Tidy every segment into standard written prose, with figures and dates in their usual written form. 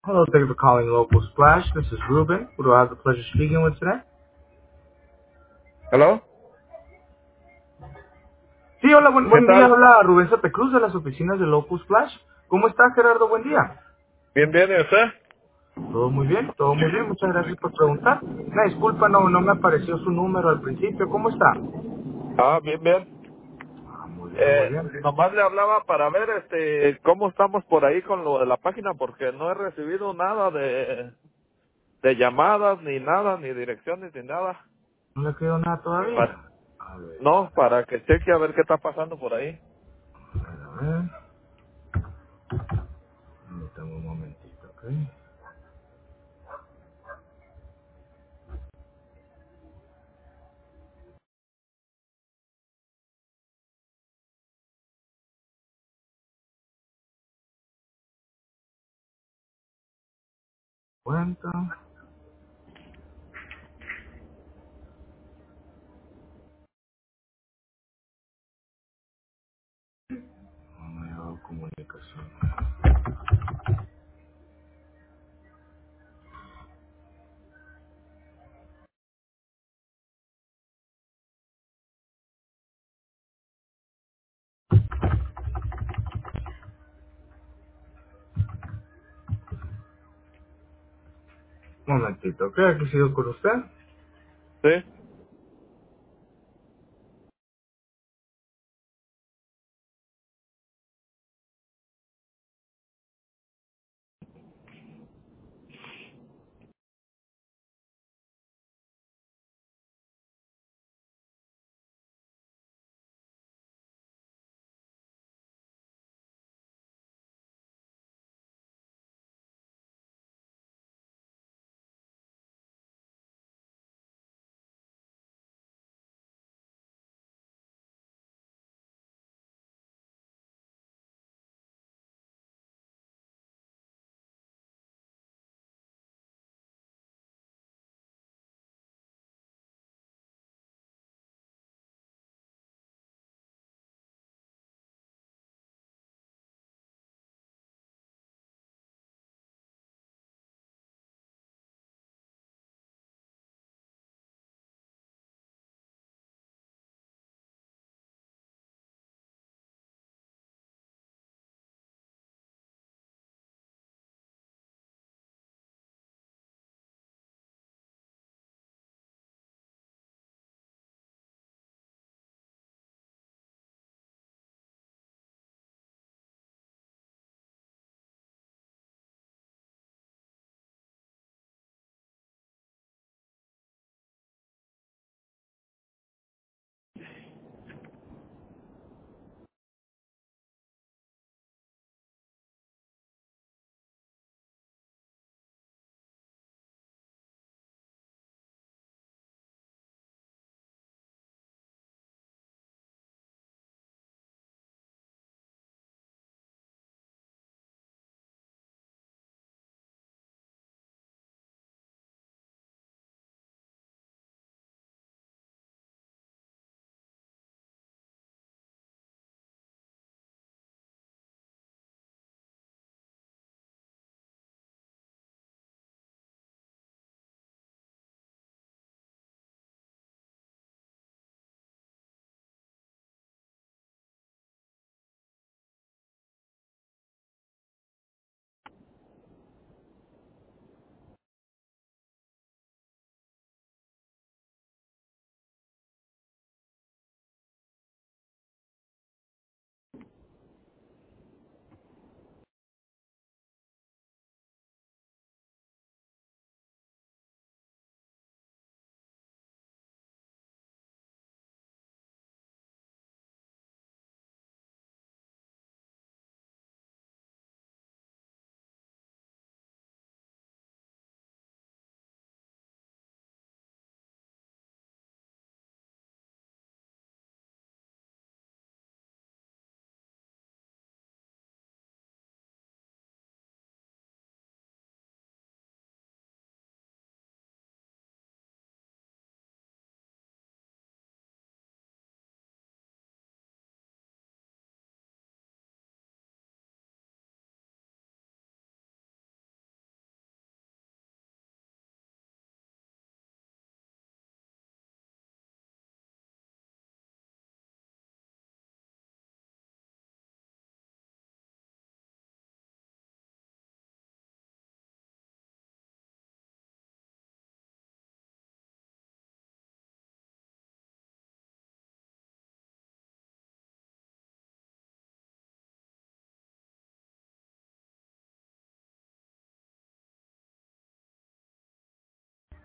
Hello, thank you for calling Local Splash. This is Ruben. Who do I have the pleasure of speaking with today? ¿Hello? Sí, hola, ¿Qué buen día. tal? Habla Rubén Santa Cruz de las oficinas de Local Splash. ¿Cómo está, Gerardo? Buen día. Bien, bien, ¿y usted? Todo muy bien, todo muy bien. Muchas gracias por preguntar. Una disculpa, no me apareció su número al principio. ¿Cómo está? Ah, bien, bien. Ah, muy bien, muy bien. Nomás le hablaba para ver cómo estamos por ahí con lo de la página porque no he recibido nada de llamadas ni nada, ni direcciones ni nada. ¿No le quedó nada todavía? Pa- A ver, no, para que cheque a ver qué está pasando por ahí. a ver. Permítame un momentito, ¿ok? Cuenta. No me ha llegado comunicación. Un momentito, ¿ok? Aquí sigo con usted. Sí.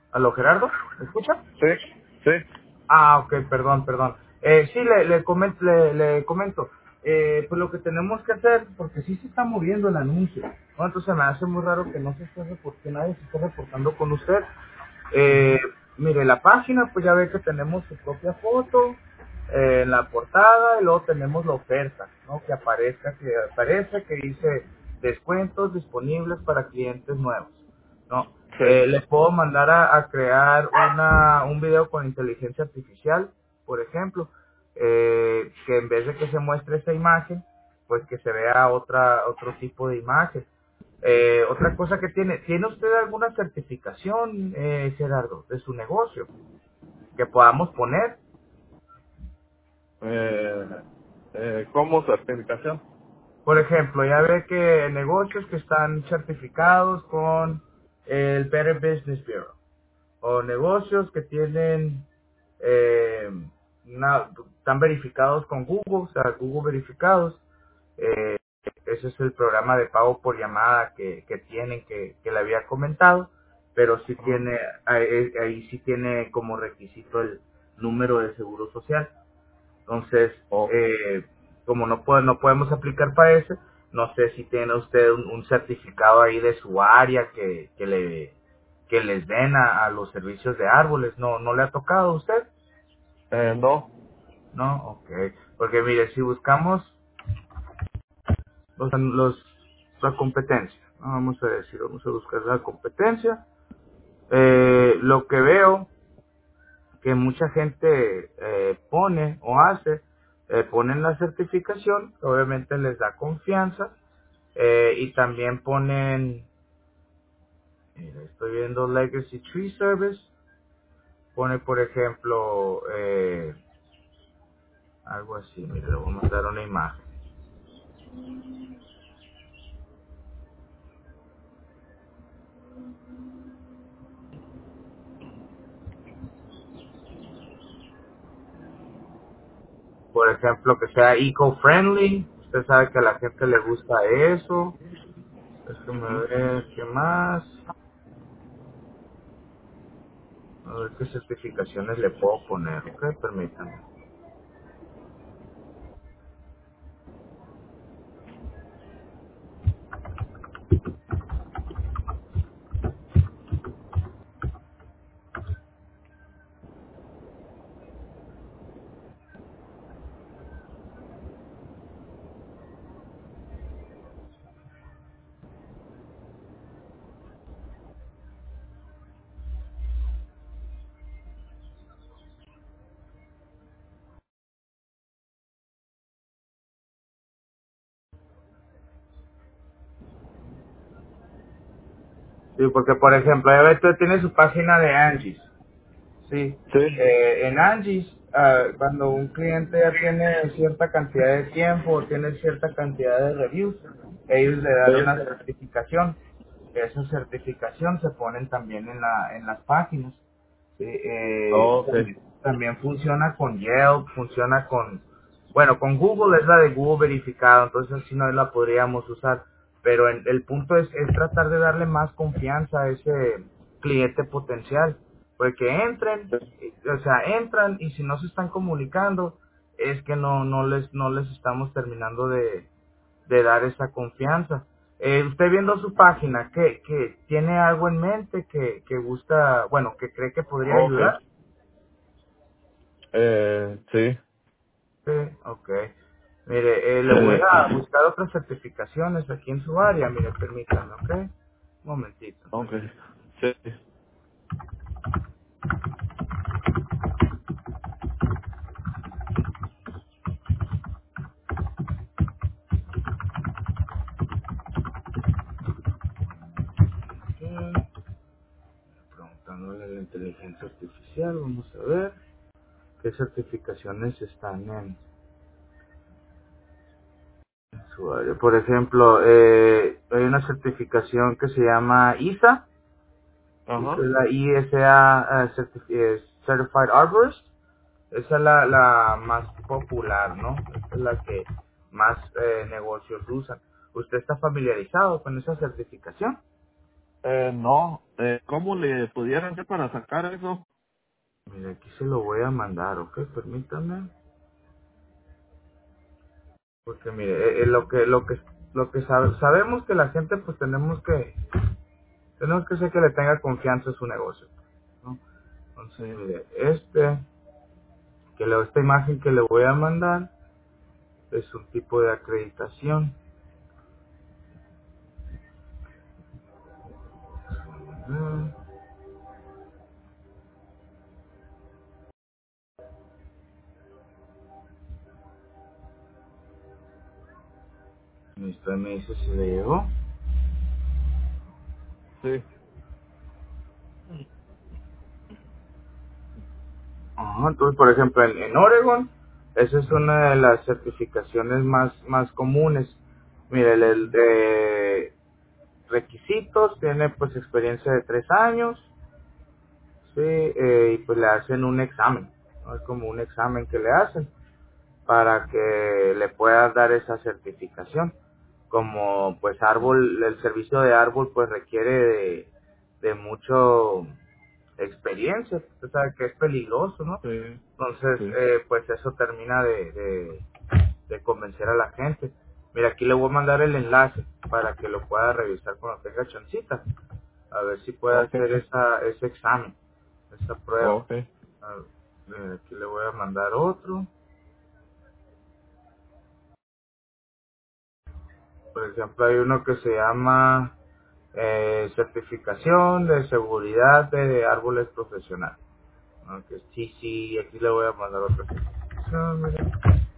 ¿Aló, Gerardo? ¿Me escucha? Sí, sí. Ah, ok, perdón. Sí, le comento. Pues lo que tenemos que hacer, porque sí se está moviendo el anuncio, ¿no? Entonces me hace muy raro que no se esté que nadie se esté reportando con usted. Eh, Mire, la página, pues ya ve que tenemos su propia foto en la portada y luego tenemos la oferta, ¿no? Que aparece que dice descuentos disponibles para clientes nuevos, ¿no? Sí. Le puedo mandar a crear un video con inteligencia artificial, por ejemplo, que en vez de que se muestre esa imagen, pues que se vea otro tipo de imagen. Otra cosa que ¿tiene usted alguna certificación, Gerardo, de su negocio que podamos poner? ¿Cómo certificación? Por ejemplo, ya ve que negocios que están certificados con el Better Business Bureau, o negocios que tienen, eh, están verificados con Google, o sea, Google verificados. Eh, Ese es el programa de pago por llamada que tienen, que le había comentado, pero sí Ajá. tiene, ahí sí tiene como requisito el número de seguro social. Entonces, Oh, como no podemos aplicar para ese, no sé si tiene usted un certificado ahí de su área que les den a los servicios de árboles. ¿No le ha tocado a usted? no. No, ok. Porque mire, si buscamos la competencia, ¿no? Vamos a buscar la competencia. Lo que veo que mucha gente pone o hace, ponen la certificación, que obviamente les da confianza, y también ponen, mira, estoy viendo Legacy Tree Service, pone por ejemplo, algo así, mira, le voy a mandar una imagen. Por ejemplo, que sea eco-friendly, usted sabe que a la gente le gusta eso. Déjeme ver qué más, a ver qué certificaciones le puedo poner, ok, permítanme. Sí, porque por ejemplo, ya ve, usted tiene su página de Angie's. Sí, Sí. en Angie's, cuando un cliente ya tiene cierta cantidad de tiempo o tiene cierta cantidad de reviews, ellos le dan una Sí. certificación. Esa certificación se ponen también en las páginas. Sí, Oh, ok. también funciona con Yelp, funciona bueno, con Google es la de Google verificado, entonces así no la podríamos usar, pero el punto es tratar de darle más confianza a ese cliente potencial, porque o sea, entran y si no se están comunicando, es que no les estamos terminando de dar esa confianza. Usted viendo su página, que tiene algo en mente que gusta, bueno, que cree que podría Ok. ayudar. Sí. Sí, ok. Mire, le voy Eh, a buscar otras certificaciones aquí en su área, mire, permítame, ok. Un momentito. ok. Sí. Ok, preguntándole a la inteligencia artificial, vamos a ver qué certificaciones están en su área. Por ejemplo, hay una certificación que se llama ISA, sí, que Ajá. es la ISA Certified Arborist. Esa es la más popular, ¿no? Esa es la que más negocios usan. ¿Usted está familiarizado con esa certificación? No. ¿Cómo le pudieran hacer para sacar eso? Mire, aquí se lo voy a mandar, ¿ok? Permítame. Porque mire, sabemos que la gente, pues tenemos que hacer que le tenga confianza a su negocio, ¿no? Entonces, Sí, mire, esta imagen que le voy a mandar es un tipo de acreditación. Mm, y usted me dice si le llegó. sí. Ajá, entonces, por ejemplo, en Oregon, esa es una de las certificaciones más comunes. Mire, el de requisitos tiene pues experiencia de 3 años, sí, y pues le hacen un examen, ¿no? Es como un examen que le hacen para que le puedas dar esa certificación. Como pues árbol, el servicio de árbol pues requiere de mucho experiencia, usted sabe que es peligroso, ¿no? Sí, Entonces, sí. pues eso termina de convencer a la gente. Mira, aquí le voy a mandar el enlace para que lo pueda revisar cuando tenga chancita, a ver si puede Ok, hacer ese examen, esa prueba. ok. A ver, mira, aquí le voy a mandar otro. Por ejemplo, hay uno que se llama certificación de seguridad de árboles profesional. Aunque sí, sí, aquí le voy a mandar otra certificación. Mira.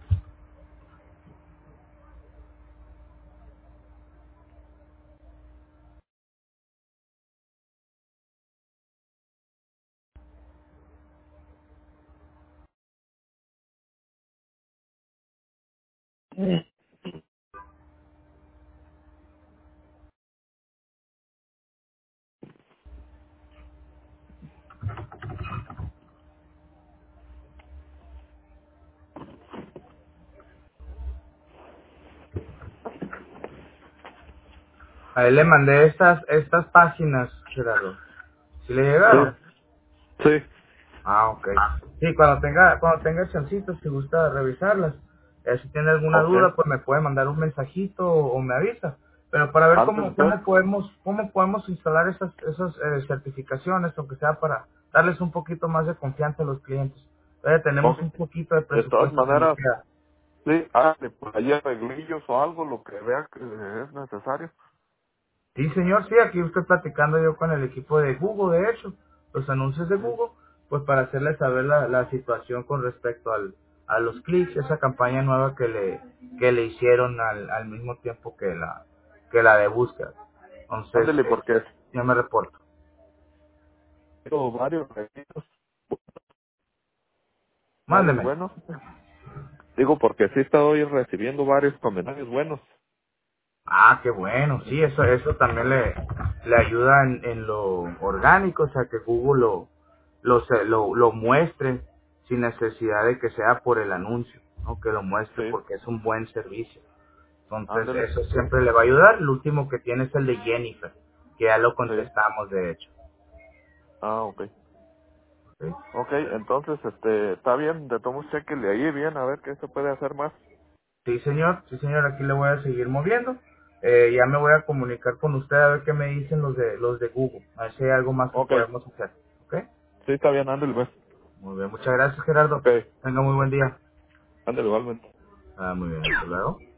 Ahí le mandé estas páginas, Gerardo. ¿Sí le Sí, llegaron? sí. Ah, ok. Sí, cuando tenga chancito, si gusta revisarlas. Si tiene alguna Ok. duda, pues me puede mandar un mensajito o me avisa. Pero para ver Ándale, pues. cómo podemos instalar esas certificaciones, aunque sea para darles un poquito más de confianza a los clientes. Ok. Tenemos un poquito de De todas presupuesto que nos maneras, queda. sí, hágale por ahí arreglillos o algo, lo que vea que es necesario. Sí, señor, sí, aquí estoy platicando yo con el equipo de Google, de hecho, los anuncios de Sí. Google, pues para hacerles saber la situación con respecto a los clics, esa campaña nueva que le hicieron al mismo tiempo que la de búsqueda. Entonces, Ándale, porque ya me reporto. tengo varios requisitos, comentarios Mándeme. buenos. Digo, porque sí estoy recibiendo varios comentarios buenos. Ah, qué bueno, sí, eso también le ayuda en lo orgánico, o sea, que Google lo muestre sin necesidad de que sea por el anuncio, ¿no? Que lo muestre Sí, porque es un buen servicio. Entonces, ándale. eso siempre le va a ayudar. El último que tiene es el de Jennifer, que ya lo Sí. contestamos, de hecho. Ah, ok. ¿Sí? Ok, entonces, está bien, de todos modos, chequele ahí bien, a ver qué se puede hacer más. Sí, señor, aquí le voy a seguir moviendo. Ya me voy a comunicar con usted a ver qué me dicen los de Google, a ver si hay algo más que Ok, podemos hacer. ¿Ok? sí, está bien, ándale, pues. Muy bien, muchas gracias, Gerardo. Ok, Tenga muy buen día. ándale igualmente. Muy bien, hasta luego.